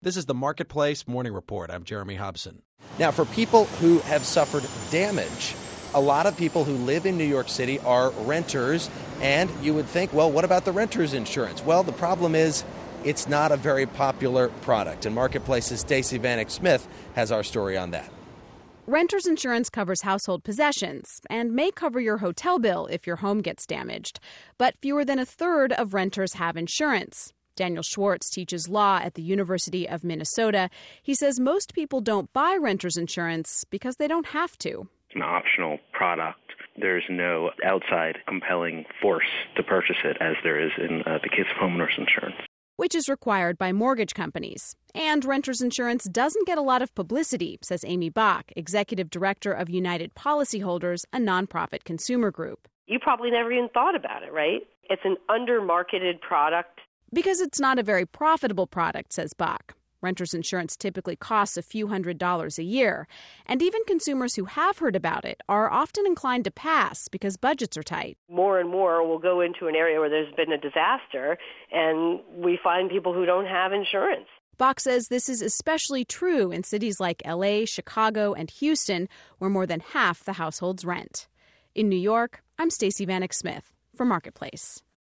This is the Marketplace Morning Report. I'm Jeremy Hobson. Now, for people who have suffered damage, a lot of people who live in New York City are renters, and you would think, well, what about the renter's insurance? Well, the problem is it's not a very popular product, and Marketplace's Stacey Vanek Smith has our story on that. Renter's insurance covers household possessions and may cover your hotel bill if your home gets damaged. But fewer than a third of renters have insurance. Daniel Schwartz teaches law at the University of Minnesota. He says most people don't buy renter's insurance because they don't have to. It's an optional product. There's no outside compelling force to purchase it as there is in the case of homeowners insurance, which is required by mortgage companies. And renter's insurance doesn't get a lot of publicity, says Amy Bach, executive director of United Policyholders, a nonprofit consumer group. You probably never even thought about it, right? It's an under-marketed product. Because it's not a very profitable product, says Bach. Renter's insurance typically costs a few $100s a year. And even consumers who have heard about it are often inclined to pass because budgets are tight. More and more will go into an area where there's been a disaster, and we find people who don't have insurance. Bach says this is especially true in cities like L.A., Chicago, and Houston, where more than half the households rent. In New York, I'm Stacey Vanek Smith for Marketplace.